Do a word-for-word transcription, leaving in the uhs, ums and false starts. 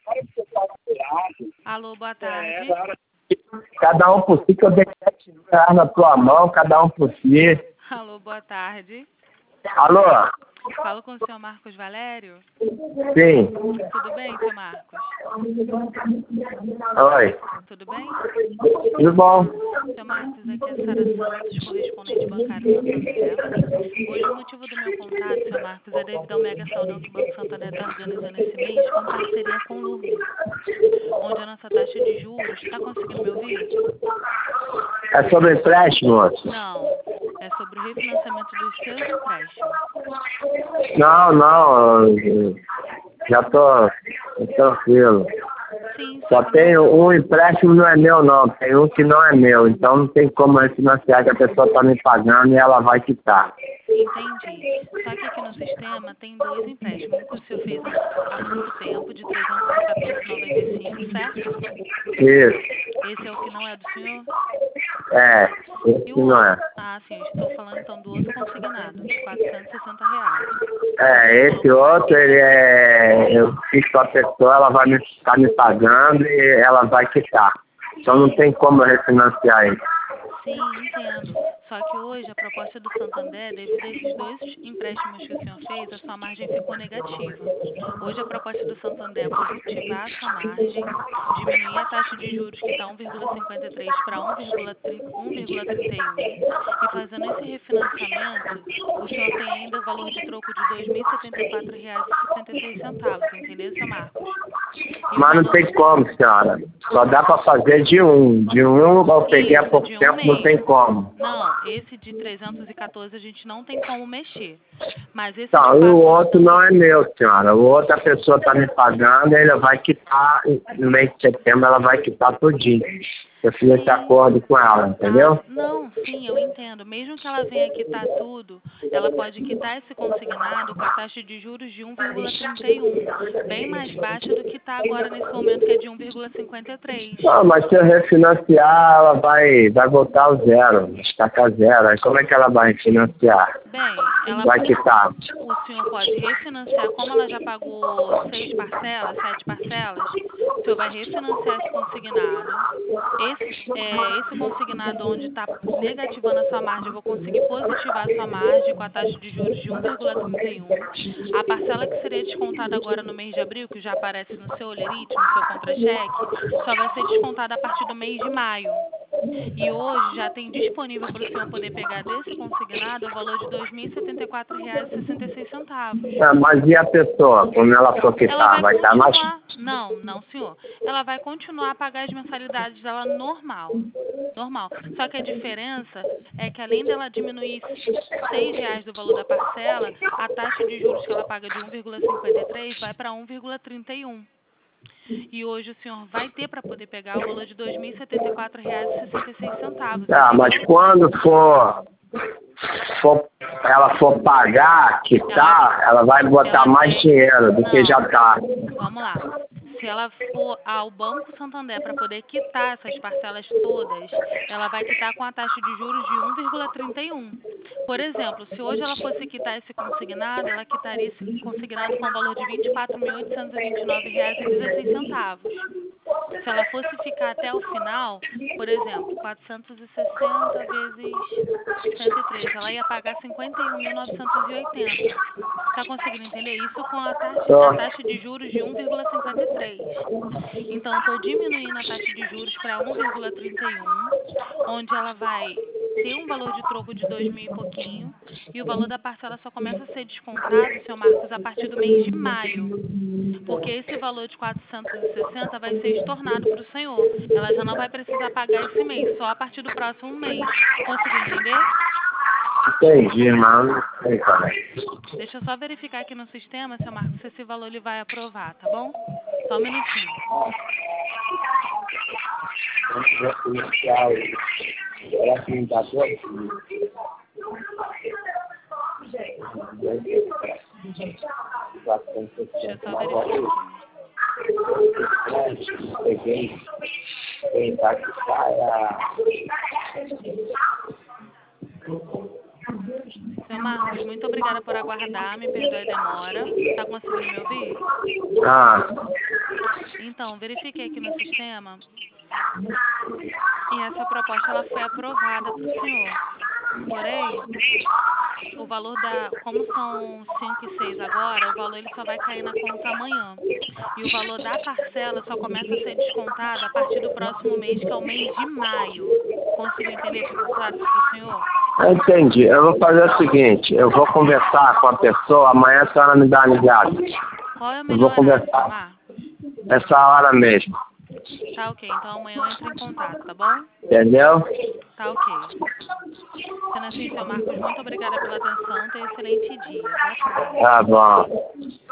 Alô, boa tarde. Cada um por si, que eu dei sete reais na tua mão, cada um por si. Alô, boa tarde. Alô? Falo com o senhor Marcos Valério? Sim. Tudo bem, senhor Marcos? Oi. Tudo bem? Tudo bom? Senhor Marcos, aqui é Sara Santos, correspondente bancário Santander. Hoje o motivo do meu contato, senhor Marcos, é devido ao mega saudão que o Banco Santander está organizando esse mês com parceria com o Lume, onde a nossa taxa de juros... Está conseguindo me ouvir? É sobre empréstimo, moço? Não, é sobre o refinanciamento dos seus empréstimos. Não, não, eu já tô tranquilo. Sim, Só que tem não... um empréstimo, não é meu não, tem um que não é meu, então não tem como refinanciar, que a pessoa está me pagando e ela vai quitar. Entendi. Só que aqui no sistema tem dois empréstimos. Um que o senhor fez há, há pouco tempo, de trezentos e quatorze reais e noventa e cinco centavos, certo? Isso, Esse é o que não é do senhor? é, E esse o não outro? é. Ah, sim, eu estou falando então do outro consignado, de quatrocentos e sessenta reais. É, esse outro, ele é, eu fiz com a pessoa, ela vai me estar me pagando e ela vai quitar. Então não tem como eu refinanciar ele. Sim, entendo. Só que hoje a proposta do Santander, devido a esses dois empréstimos que o senhor fez, a sua margem ficou negativa. Hoje a proposta do Santander é positivar a sua margem, diminuir a taxa de juros que está um vírgula cinquenta e três para um vírgula trinta e um e fazendo esse refinanciamento, o senhor tem ainda o valor de troco de dois mil e setenta e quatro reais e sessenta e seis centavos, entendeu, seu Marcos? E o Mas não valor... tem como, senhora. Só dá para fazer de um. De um eu peguei há Isso, pouco de um tempo, não tem mesmo. como. Não, esse de trezentos e quatorze a gente não tem como mexer. Mas esse de Tá, e o outro não é quatrocentos... meu, senhora. O outro a pessoa está me pagando, ela vai quitar, no mês de setembro ela vai quitar tudinho. Eu fiz esse Sim. acordo com ela, Ah, entendeu? não, sim, eu entendo. Mesmo que ela venha quitar tudo, ela pode quitar esse consignado com a taxa de juros de um vírgula trinta e um, bem mais baixa do que está agora nesse momento, que é de um vírgula cinquenta e três. Ah, mas se eu refinanciar, ela vai, vai voltar ao zero, estacar zero. Aí como é que ela vai refinanciar? Bem, ela, Vai quitar. o senhor pode refinanciar, como ela já pagou seis parcelas, sete parcelas, o senhor vai refinanciar esse consignado. Esse, é, esse consignado onde está negativando a sua margem, eu vou conseguir positivar a sua margem com a taxa de juros de um vírgula trinta e um. A parcela que seria descontada agora no mês de abril, que já aparece no seu olerite, no seu contra-cheque, só vai ser descontada a partir do mês de maio. E hoje já tem disponível para o senhor poder pegar desse consignado o valor de dois mil e setenta e quatro reais e sessenta e seis centavos. Ah, mas e a pessoa, quando ela for Ela quitar, vai vai estar mais... continuar... Não, não, senhor. Ela vai continuar a pagar as mensalidades dela normal. Normal. Só que a diferença é que além dela diminuir seis reais do valor da parcela, a taxa de juros que ela paga de um vírgula cinquenta e três vai para um vírgula trinta e um. E hoje o senhor vai ter para poder pegar o valor de dois mil e setenta e quatro reais e sessenta e seis centavos, Ah, mas entendeu? quando for, for ela for pagar, quitar, ela, ela vai botar ela mais tem, dinheiro do não, que já está. Vamos lá. Se ela for ao Banco Santander para poder quitar essas parcelas todas, ela vai quitar com a taxa de juros de um vírgula trinta e um. Por exemplo, se hoje ela fosse quitar esse consignado, ela quitaria esse consignado com o valor de vinte e quatro mil oitocentos e vinte e nove reais e dezesseis centavos. Se ela fosse ficar até o final, por exemplo, quatrocentos e sessenta vezes cento e três, ela ia pagar cinquenta e um mil novecentos e oitenta. Está conseguindo entender? Isso com a taxa, a taxa de juros de um vírgula cinquenta e três. Então, eu estou diminuindo a taxa de juros para um vírgula trinta e um, onde ela vai ter um valor de troco de dois mil e pouquinho, e o valor da parcela só começa a ser descontado, seu Marcos, a partir do mês de maio. Porque esse valor de quatrocentos e sessenta vai ser estornado para o senhor. Ela já não vai precisar pagar esse mês, só a partir do próximo mês. Conseguiu entender? Entendi, mano. Sei, cara. Deixa eu só verificar aqui no sistema, seu Marcos, se esse valor ele vai aprovar, tá bom? Só um minutinho. Deixa eu só verificar aqui. Peguei. Quem tá que saia. Seu Marcos, muito obrigada por aguardar. Me perdoe a demora. Tá conseguindo me ouvir? Ah. Então, verifiquei aqui no sistema e essa proposta ela foi aprovada para o senhor. Porém, o valor da... Como são cinco e seis agora, o valor ele só vai cair na conta amanhã. E o valor da parcela só começa a ser descontado a partir do próximo mês, que é o mês de maio. Conseguiu entender? Ficou claro isso para o senhor? Eu entendi. Eu vou fazer o seguinte, eu vou conversar com a pessoa, amanhã a senhora me dá uma ligada. Qual é o Eu melhor vou horário, conversar. Marcos? Essa hora mesmo. Tá ok, então amanhã eu entro em contato, tá bom? Entendeu? Tá ok. Sendo assim, seu Marcos, muito obrigada pela atenção. Tenha um excelente dia. Boa tarde. Tá bom.